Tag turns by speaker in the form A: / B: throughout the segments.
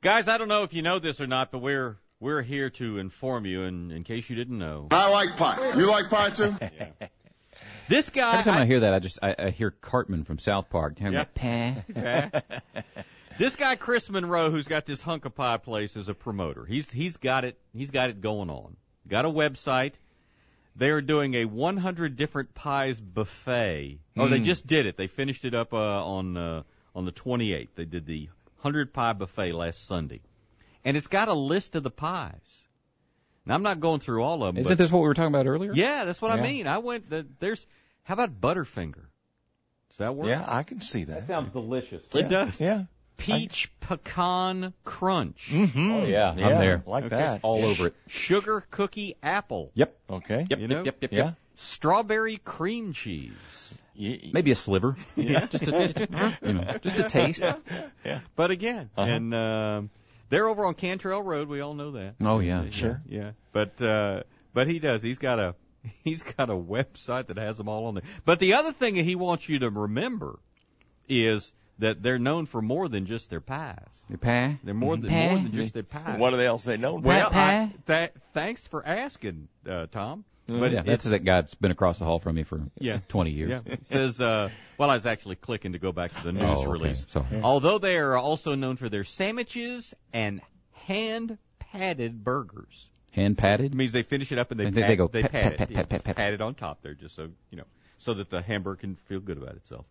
A: Guys, I don't know if you know this or not, but we're here to inform you, and in case you didn't know.
B: I like pie. You like pie too?
A: Yeah. This guy.
C: Every time I hear that, I hear Cartman from South Park.
A: Yeah. This guy Chris Monroe, who's got this hunk of pie place, is a promoter. He's got it going on. Got a website. They are doing a 100 different pies buffet. Oh, they just did it. They finished it up on the 28th. They did the 100 pie buffet last Sunday, and it's got a list of the pies. Now I'm not going through all of them.
C: Isn't this what we were talking about earlier?
A: Yeah, that's what I mean. I went. How about Butterfinger? Does that work?
D: Yeah, I can see that.
A: That sounds delicious. It does.
D: Yeah.
A: Peach pecan crunch.
D: Mm-hmm.
C: Oh, yeah. I'm there.
D: Like that.
C: All over it.
A: Sugar cookie apple.
C: Yep.
D: Okay.
C: Yep.
A: You know?
C: Yep.
D: Yeah.
A: Strawberry cream cheese.
C: Maybe a sliver.
D: Yeah.
C: just a taste.
D: Yeah.
A: But again, and they're over on Cantrell Road. We all know that.
C: Oh yeah, sure.
A: Yeah. But he does. He's got a website that has them all on there. But the other thing that he wants you to remember is that they're known for more than just their pies.
C: Your pie?
A: They're more than just their pies.
D: What else they know?
A: Well,
C: pie?
A: Thanks for asking, Tom.
C: But yeah, that's that guy that's been across the hall from me for 20 years.
A: Yeah. It says, well, I was actually clicking to go back to the news release.
C: Sorry.
A: Although they are also known for their sandwiches and hand-patted burgers.
C: Hand-patted?
A: It means they finish it up and they
C: they go
A: pat
C: pat
A: it on top there just so, so that the hamburger can feel good about itself.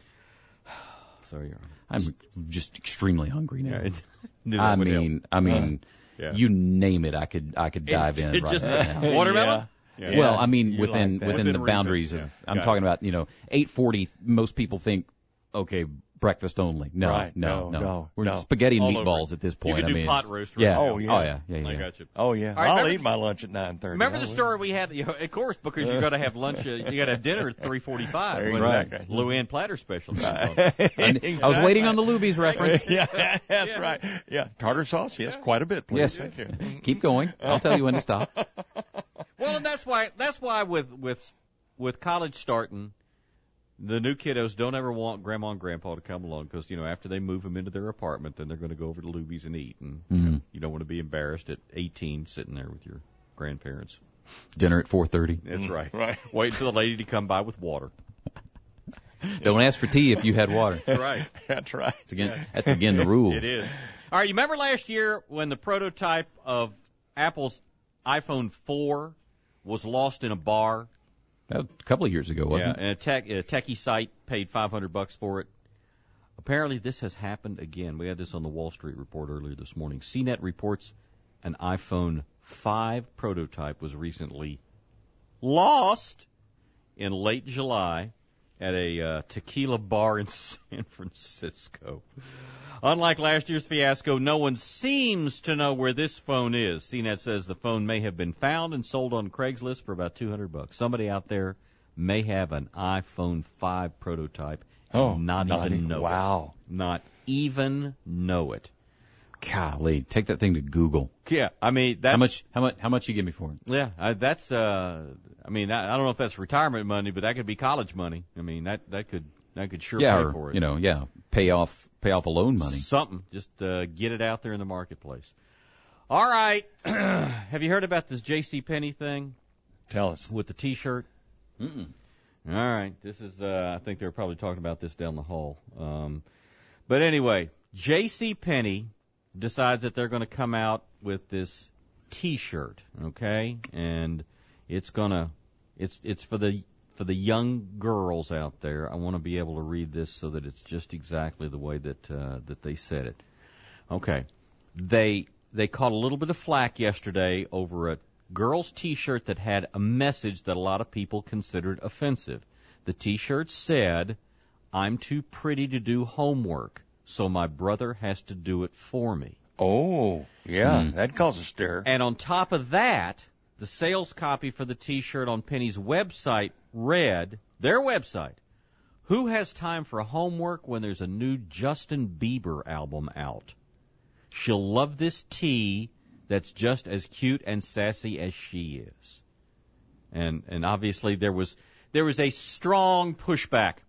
A: Sorry, Your Honor.
C: I'm just extremely hungry now.
A: Yeah,
C: I mean,
A: yeah.
C: You name it, I could dive in right now.
A: Watermelon?
C: Yeah. Well, I mean,
D: You
C: within
D: like that.
C: the boundaries of, I'm talking about, 8:40. Most people think, okay, breakfast only. No,
D: Right.
C: no. We're
D: No.
C: spaghetti and
A: All
C: meatballs
A: over.
C: at this point.
A: You can do
C: I mean,
A: pot roast.
C: yeah.
D: Oh, yeah.
A: I got you.
D: Oh, yeah.
A: All right,
D: I'll
A: remember-
D: eat my lunch at 9:30.
A: Remember the story we had? Of course, because you got to have lunch. You got to have dinner at 3:45.
D: Exactly.
A: Luann Platter special.
C: I was waiting on the Luby's reference.
D: Yeah, that's right. Yeah, tartar sauce. Yes, quite a bit, please.
C: Yes.
D: Thank you.
C: Keep going. I'll tell you when to stop.
A: Well, and that's why with college starting, the new kiddos don't ever want grandma and grandpa to come along because, after they move them into their apartment, then they're going to go over to Luby's and eat. And you don't want to be embarrassed at 18 sitting there with your grandparents.
C: Dinner at 4:30.
A: That's right.
D: Right.
A: Wait for the lady to come by with water.
C: Don't ask for tea if you had water.
A: That's right.
D: That's right.
C: That's again the rules.
A: It is. All right, you remember last year when the prototype of Apple's iPhone 4 was lost in a bar?
C: That was a couple of years ago, wasn't it?
A: And a techie site paid $500 for it. Apparently, this has happened again. We had this on the Wall Street Report earlier this morning. CNET reports an iPhone 5 prototype was recently lost in late July at a tequila bar in San Francisco. Unlike last year's fiasco, no one seems to know where this phone is. CNET says the phone may have been found and sold on Craigslist for about $200. Somebody out there may have an iPhone 5 prototype and not even know it.
D: Wow.
A: Not even know it.
C: Golly, take that thing to Google.
A: Yeah, I mean, that's...
C: How much you give me for it?
A: Yeah, that's, I don't know if that's retirement money, but that could be college money. I mean, that could sure pay for it.
C: Pay off a loan money.
A: Something. Just get it out there in the marketplace. All right. Have you heard about this JCPenney thing?
D: Tell us.
A: With the T-shirt?
C: Mm-mm.
A: All right. This is, I think they were probably talking about this down the hall. But anyway, JCPenney decides that they're going to come out with this T-shirt, okay? And it's for the young girls out there. I want to be able to read this so that it's just exactly the way that they said it. Okay. They caught a little bit of flack yesterday over a girl's T-shirt that had a message that a lot of people considered offensive. The T-shirt said, "I'm too pretty to do homework, so my brother has to do it for me."
D: Oh, yeah, that caused a stir.
A: And on top of that, the sales copy for the T-shirt on Penny's website read, their website, "Who has time for homework when there's a new Justin Bieber album out? She'll love this tee that's just as cute and sassy as she is." And obviously there was a strong pushback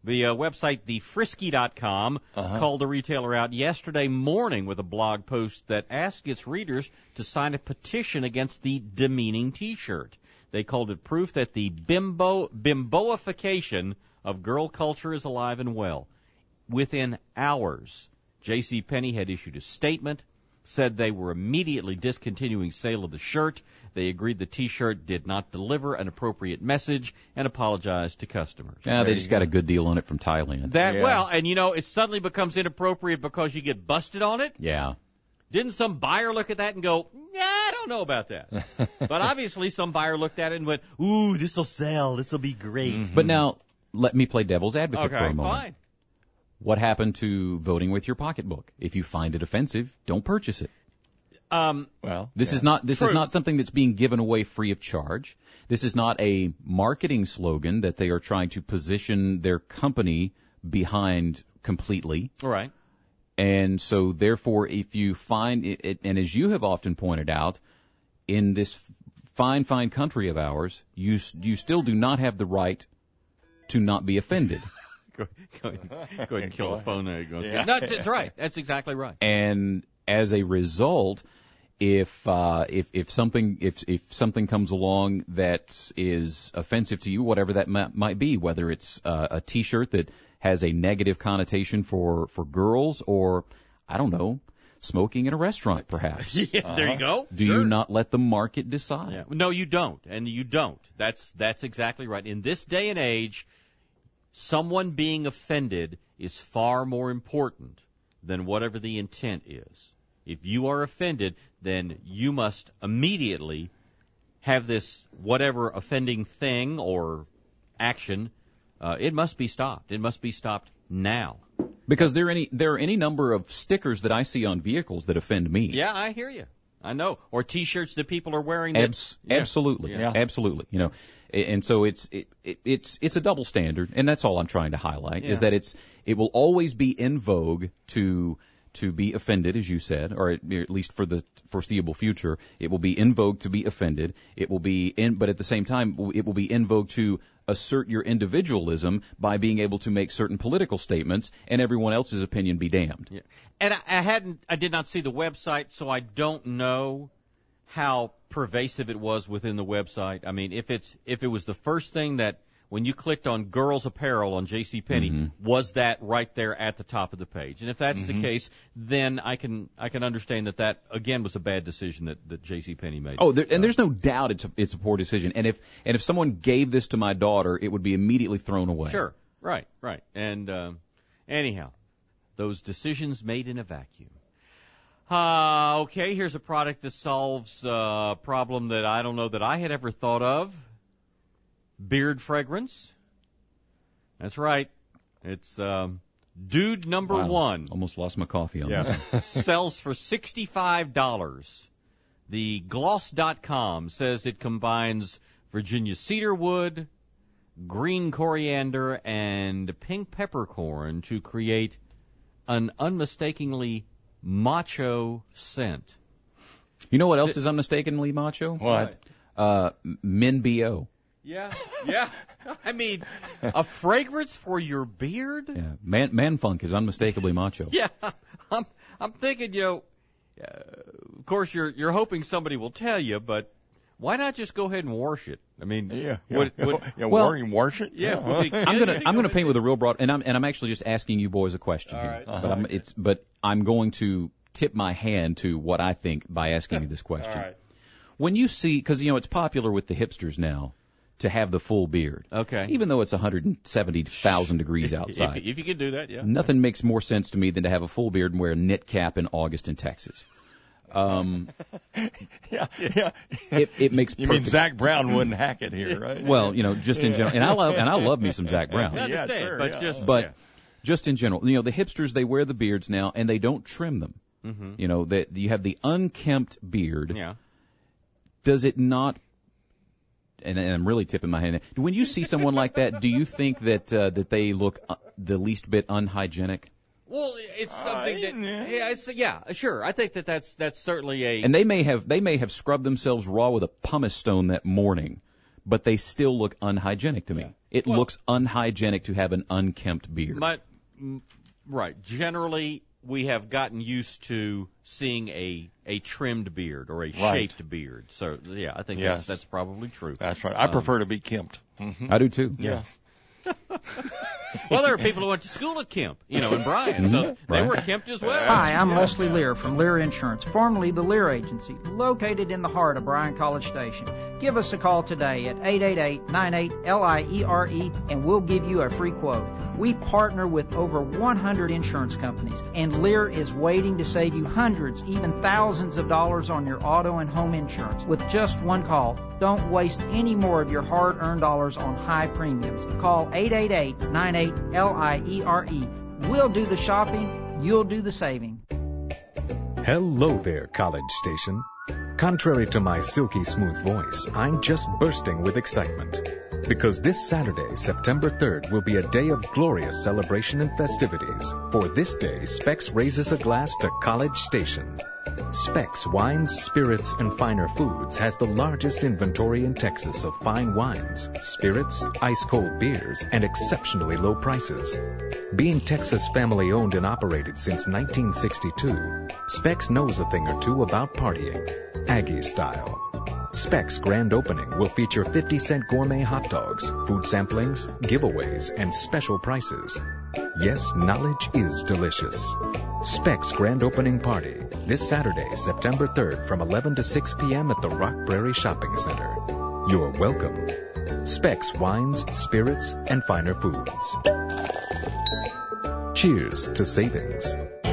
A: The website, thefrisky.com, called the retailer out yesterday morning with a blog post that asked its readers to sign a petition against the demeaning T-shirt. They called it proof that the bimboification of girl culture is alive and well. Within hours, JCPenney had issued a statement, said they were immediately discontinuing sale of the shirt. They agreed the T-shirt did not deliver an appropriate message and apologized to customers.
C: Yeah, they just got a good deal on it from Thailand.
A: Well, and it suddenly becomes inappropriate because you get busted on it.
C: Yeah.
A: Didn't some buyer look at that and go, yeah, I don't know about that. But obviously some buyer looked at it and went, ooh, this'll sell, this'll be great.
C: Mm-hmm. But now, let me play devil's advocate for a moment.
A: Fine.
C: What happened to voting with your pocketbook? If you find it offensive, don't purchase it. This is not something that's being given away free of charge. This is not a marketing slogan that they are trying to position their company behind completely.
A: All right.
C: And so, therefore, if you find it, and as you have often pointed out, in this fine country of ours, you still do not have the right to not be offended.
A: Go ahead and kill the phone there. No, that's right. That's exactly right.
C: And as a result, if something comes along that is offensive to you, whatever that might be, whether it's a T-shirt that has a negative connotation for girls, or I don't know, smoking in a restaurant, perhaps.
A: Yeah, there you go.
C: Do you not let the market decide?
A: Yeah. No, you don't, and you don't. That's exactly right. In this day and age, someone being offended is far more important than whatever the intent is. If you are offended, then you must immediately have this whatever offending thing or action. It must be stopped. It must be stopped now.
C: Because there are any number of stickers that I see on vehicles that offend me.
A: Yeah, I hear you. I know. Or T-shirts that people are wearing.
C: Absolutely.
A: Yeah.
C: Absolutely. And so it's a double standard, and that's all I'm trying to highlight, is that it will always be in vogue to be offended, as you said, or at least for the foreseeable future. It will be in vogue to be offended. But at the same time, it will be in vogue to assert your individualism by being able to make certain political statements, and everyone else's opinion be damned.
A: Yeah. And I did not see the website, so I don't know how pervasive it was within the website. I mean, if it was the first thing that when you clicked on girls apparel on JCPenney, was that right there at the top of the page? And if that's the case, then I can understand that again was a bad decision that JCPenney made.
C: Oh, and there's no doubt it's a poor decision. And if someone gave this to my daughter, it would be immediately thrown away.
A: Sure. Right. And anyhow, those decisions made in a vacuum. Okay, here's a product that solves a problem that I don't know that I had ever thought of. Beard fragrance. That's right. It's Dude Number One.
C: Almost lost my coffee on that.
A: Sells for $65. The Gloss.com says it combines Virginia cedarwood, green coriander, and pink peppercorn to create an unmistakably macho scent.
C: You know what else is unmistakably macho?
D: What?
C: Men B.O.
A: Yeah. I mean, a fragrance for your beard?
C: Yeah, man funk is unmistakably macho.
A: Yeah, I'm thinking, of course you're hoping somebody will tell you, but why not just go ahead and wash it? I mean,
D: wash it.
A: Yeah,
C: I'm gonna paint with a real broad, and I'm actually just asking you boys a question here.
A: Right.
C: But I'm going to tip my hand to what I think by asking you this question.
A: All right.
C: When you see, because it's popular with the hipsters now to have the full beard.
A: Okay.
C: Even though it's 170,000 degrees outside.
A: If you can do that, yeah.
C: Nothing makes more sense to me than to have a full beard and wear a knit cap in August in Texas. It makes perfect.
D: You mean Zach Brown wouldn't hack it here, right?
C: Well, just in general, and I love me some Zach Brown.
A: I understand,
D: sure,
A: but
C: just in general, the hipsters, they wear the beards now and they don't trim them. Mm-hmm. You have the unkempt beard.
A: Yeah.
C: Does it not? And I'm really tipping my hand. When you see someone like that, do you think that they look the least bit unhygienic?
A: Well, it's something sure. I think that's certainly a.
C: And they may have scrubbed themselves raw with a pumice stone that morning, but they still look unhygienic to me. It looks unhygienic to have an unkempt beard.
A: Right. Generally, we have gotten used to seeing a trimmed beard or a shaped beard. So, yeah, I think that's probably true.
D: That's right. I prefer to be kempt.
C: I do, too.
D: Yes.
A: Well, there are people who went to school at Kemp, in Bryan, so they were Kempt as well.
E: Hi, I'm Leslie Lear from Lear Insurance, formerly the Lear Agency, located in the heart of Bryan College Station. Give us a call today at 888-98-LIERE, and we'll give you a free quote. We partner with over 100 insurance companies, and Lear is waiting to save you hundreds, even thousands of dollars on your auto and home insurance with just one call. Don't waste any more of your hard-earned dollars on high premiums. Call 888-98-LIERE. We'll do the shopping, you'll do the saving.
F: Hello there, College Station. Contrary to my silky smooth voice, I'm just bursting with excitement. Because this Saturday, September 3rd, will be a day of glorious celebration and festivities. For this day, Specs raises a glass to College Station. Specs Wines, Spirits, and Finer Foods has the largest inventory in Texas of fine wines, spirits, ice-cold beers, and exceptionally low prices. Being Texas family-owned and operated since 1962, Specs knows a thing or two about partying, Aggie style. Specs' grand opening will feature 50-cent gourmet hot dogs, food samplings, giveaways, and special prices. Yes, knowledge is delicious. Specs' grand opening party this Saturday, September 3rd from 11 to 6 p.m. at the Rock Prairie Shopping Center. You're welcome. Specs Wines, Spirits, and Finer Foods. Cheers to savings.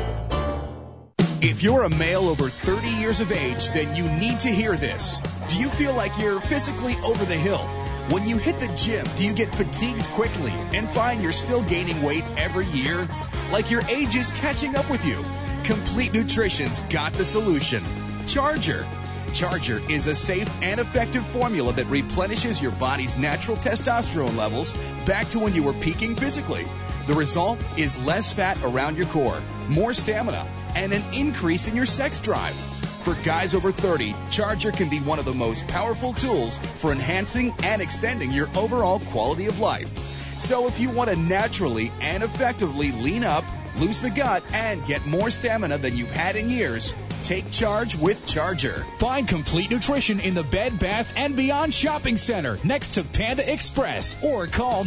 G: If you're a male over 30 years of age, then you need to hear this. Do you feel like you're physically over the hill? When you hit the gym, do you get fatigued quickly and find you're still gaining weight every year? Like your age is catching up with you? Complete Nutrition's got the solution. Charger. Charger is a safe and effective formula that replenishes your body's natural testosterone levels back to when you were peaking physically. The result is less fat around your core, more stamina, and an increase in your sex drive. For guys over 30, Charger can be one of the most powerful tools for enhancing and extending your overall quality of life. So if you want to naturally and effectively lean up, lose the gut, and get more stamina than you've had in years, take charge with Charger. Find Complete Nutrition in the Bed Bath & Beyond Shopping Center next to Panda Express or call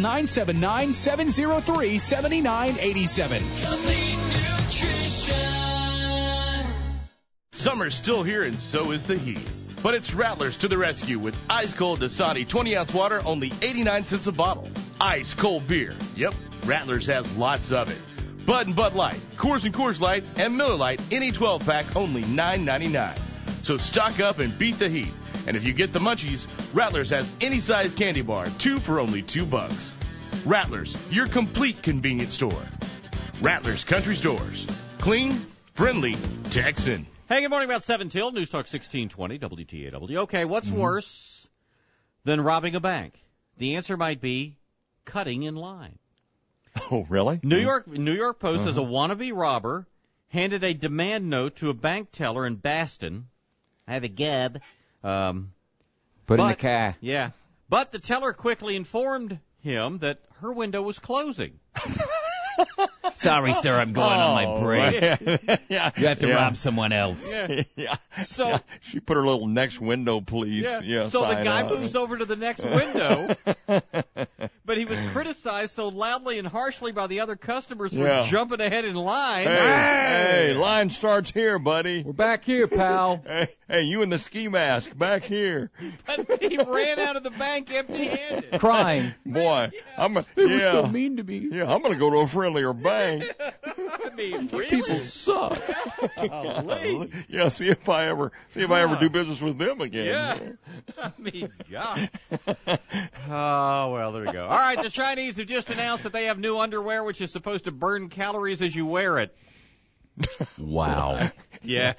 G: 979-703-7987.
H: Complete Nutrition.
I: Summer's still here and so is the heat. But it's Rattlers to the rescue with ice-cold Dasani 20-ounce water, only 89 cents a bottle. Ice-cold beer. Yep, Rattlers has lots of it. Bud and Bud Light, Coors and Coors Light, and Miller Lite, any 12-pack, only $9.99. So stock up and beat the heat. And if you get the munchies, Rattlers has any size candy bar, 2 for only $2. Rattlers, your complete convenience store. Rattlers Country Stores. Clean, friendly, Texan.
A: Hey, good morning, about 7 till, News Talk 1620, WTAW. Okay, what's worse than robbing a bank? The answer might be cutting in line.
D: Oh, really?
A: New York Post as a wannabe robber handed a demand note to a bank teller in Boston. I have a gab.
C: Put in the car.
A: Yeah. But the teller quickly informed him that her window was closing.
J: Sorry, sir, I'm going on my break.
D: Yeah.
J: You have to rob someone else.
D: Yeah.
A: So
D: she put her little next window, please. Yeah.
A: So the guy
D: up.
A: moves over to the next window, but he was criticized so loudly and harshly by the other customers for jumping ahead in line.
D: Hey, line starts here, buddy.
C: We're back here, pal.
D: Hey, you in the ski mask, back here.
A: But he ran out of the bank empty-handed.
C: Crying.
D: Boy,
C: They were so mean to me.
D: Yeah, I'm going to go to a friendlier bank.
A: I mean, really?
C: People suck.
A: Golly.
D: Yeah, see if I ever do business with them again.
A: Yeah. I mean, gosh. Oh, well, there we go. All right, the Chinese have just announced that they have new underwear which is supposed to burn calories as you wear it.
C: Wow.
A: Yeah.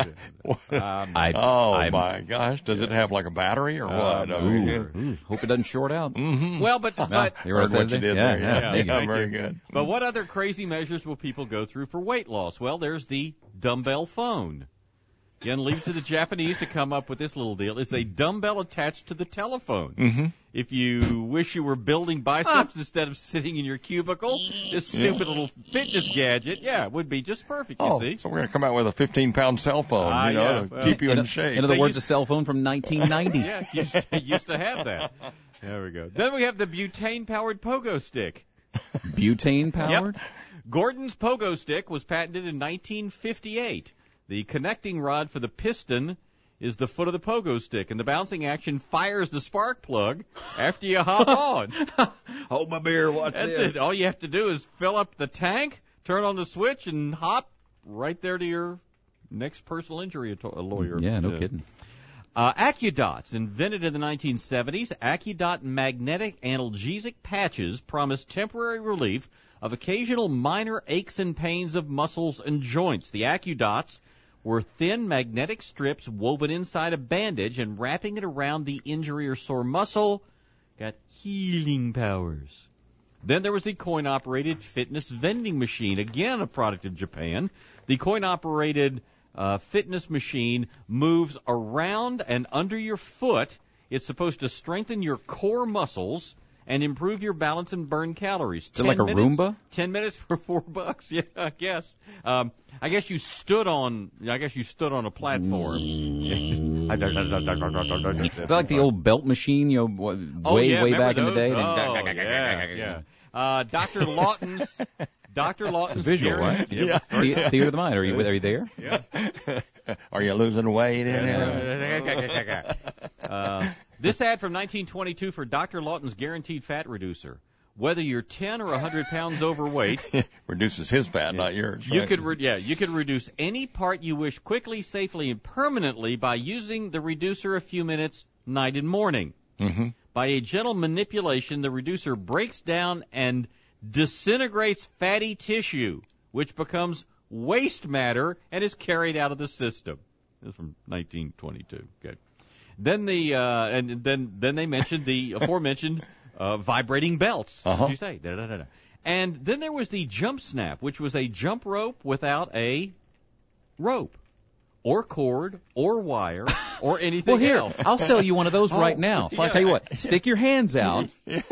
D: My gosh. Does it have like a battery or what?
C: Hope it doesn't short out.
D: Mm-hmm.
A: Well, but
D: Heard what you did there.
A: Yeah,
D: very good.
A: But what other crazy measures will people go through for weight loss? Well, there's the dumbbell phone. Again, leave to the Japanese to come up with this little deal. It's a dumbbell attached to the telephone.
D: Mm-hmm.
A: If you wish you were building biceps instead of sitting in your cubicle, this stupid little fitness gadget, would be just perfect, you see.
D: So we're going to come out with a 15-pound cell phone, to keep you in shape.
C: In other words, a cell phone from 1990.
A: Yeah, used to have that. There we go. Then we have the butane-powered pogo stick.
C: Butane-powered?
A: Yep. Gordon's pogo stick was patented in 1958. The connecting rod for the piston is the foot of the pogo stick, and the bouncing action fires the spark plug after you hop on.
C: Hold my beer, watch
A: That's
C: this.
A: it. All you have to do is fill up the tank, turn on the switch, and hop right there to your next personal injury lawyer.
C: Yeah, no kidding.
A: AccuDots, invented in the 1970s, AccuDot magnetic analgesic patches promise temporary relief of occasional minor aches and pains of muscles and joints. The AccuDots were thin magnetic strips woven inside a bandage and wrapping it around the injury or sore muscle got healing powers. Then there was the coin-operated fitness vending machine, again a product of Japan. The coin-operated fitness machine moves around and under your foot. It's supposed to strengthen your core muscles and improve your balance and burn calories.
C: Is it like a Roomba?
A: 10 minutes for $4. Yeah, I guess. I guess you stood on a platform.
C: Is that like the old belt machine, way back in the day?
A: Yeah. Dr. Lawton's.
C: It's a visual, right?
A: Yeah.
C: Theater of the mind. Are you there?
A: Yeah.
D: Are you losing weight?
A: This ad from 1922 for Dr. Lawton's Guaranteed Fat Reducer. Whether you're 10 or 100 pounds overweight,
D: reduces his fat, not yours.
A: You
D: right?
A: you could reduce any part you wish quickly, safely, and permanently by using the reducer a few minutes, night and morning.
D: Mm-hmm.
A: By a gentle manipulation, the reducer breaks down and disintegrates fatty tissue, which becomes waste matter and is carried out of the system. This is from 1922. Okay. Then then they mentioned the aforementioned vibrating belts.
D: Uh-huh.
A: What did you say? Da-da-da-da. And then there was the Jump Snap, which was a jump rope without a rope or cord or wire or anything
C: Well, here,
A: else.
C: I'll sell you one of those right now. So I'll tell you what, stick your hands out,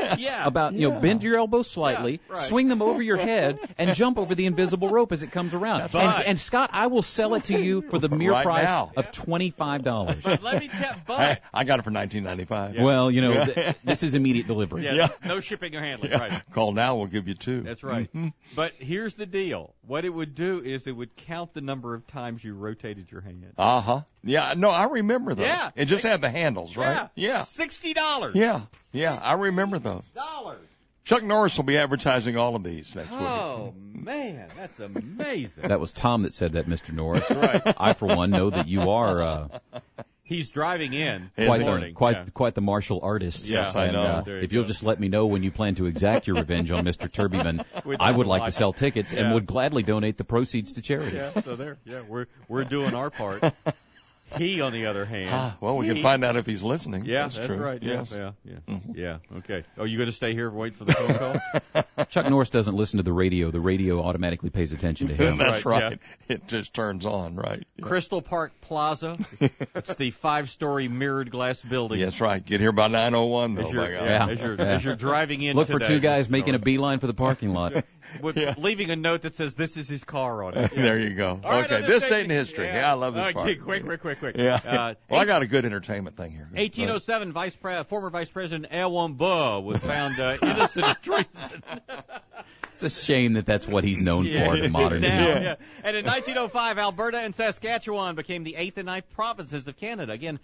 C: bend your elbows slightly, swing them over your head, and jump over the invisible rope as it comes around. And Scott, I will sell it to you for the mere price of $25.
A: But let me tell
D: I got it for $19.95.
C: Yeah. Well, this is immediate delivery.
A: Yeah. No shipping or handling, right.
D: Call now, we'll give you 2.
A: That's right.
D: Mm-hmm.
A: But here's the deal. What it would do is it would count the number of times you rotated your hand.
D: Uh-huh. Yeah, no, I remember those.
A: Yeah.
D: It just had the handles, right?
A: Yeah. $60.
D: Yeah, I remember those.
A: $60.
D: Chuck Norris will be advertising all of these next week.
A: Oh, man, that's amazing.
C: That was Tom that said that, Mr. Norris.
A: Right.
C: I, for one, know that you are
A: He's driving in
C: quite the martial artist.
D: Yes, I know.
C: If you'll just let me know when you plan to exact your revenge on Mr. Turbyman, I would like to sell tickets and would gladly donate the proceeds to charity.
A: Yeah, so we're doing our part. He, on the other hand,
D: we can find out if he's listening.
A: Yeah,
D: that's
A: true. Right.
D: Yes.
A: Yeah.
D: Mm-hmm.
A: Yeah. Okay. Oh, you going to stay here and wait for the phone call?
C: Chuck Norris doesn't listen to the radio. The radio automatically pays attention to him.
D: That's right. Yeah. It just turns on, right? Yeah.
A: Crystal Park Plaza. It's the 5-story mirrored glass building.
D: That's right. Get here by 9:01, though.
A: As you're driving in.
C: Look for 2 guys making a beeline for the parking lot.
A: Leaving a note that says this is his car on it.
D: There you go.
A: Right,
D: okay, this date in history. Yeah, I love this part.
A: Quick.
D: Yeah. Well, I got a good entertainment thing here.
A: 1807, former Vice President Erwin Buh was found innocent of treason.
C: It's a shame that's what he's known for in modern day.
A: Yeah. And in 1905, Alberta and Saskatchewan became the 8th and 9th provinces of Canada. Again,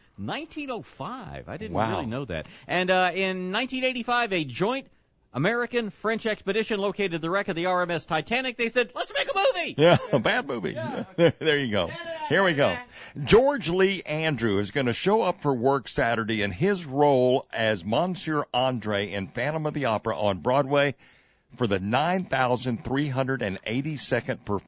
A: 1905. I didn't really know that. And in 1985, a joint American-French expedition located the wreck of the RMS Titanic. They said, let's make a movie!
D: Yeah, a bad movie. Yeah. There you go. Here we go. George Lee Andrew is going to show up for work Saturday in his role as Monsieur Andre in Phantom of the Opera on Broadway for the 9,382nd